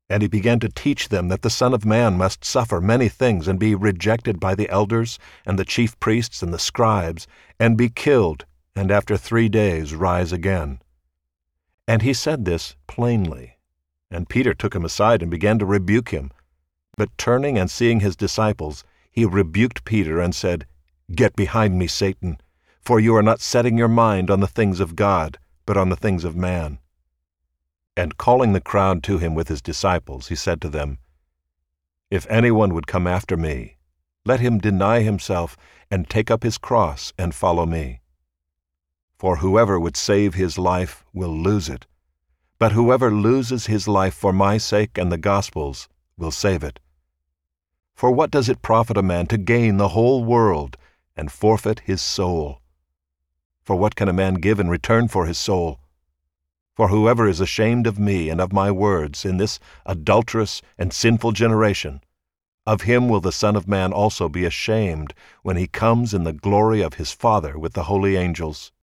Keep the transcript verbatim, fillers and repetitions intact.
And he began to teach them that the Son of Man must suffer many things and be rejected by the elders and the chief priests and the scribes, and be killed, and after three days rise again. And he said this plainly. And Peter took him aside and began to rebuke him. But turning and seeing his disciples, he rebuked Peter and said, "Get behind me, Satan, for you are not setting your mind on the things of God, but on the things of man." And calling the crowd to him with his disciples, he said to them, "If anyone would come after me, let him deny himself and take up his cross and follow me. For whoever would save his life will lose it, but whoever loses his life for my sake and the gospel's will save it. For what does it profit a man to gain the whole world and forfeit his soul? For what can a man give in return for his soul? For whoever is ashamed of me and of my words in this adulterous and sinful generation, of him will the Son of Man also be ashamed when he comes in the glory of his Father with the holy angels."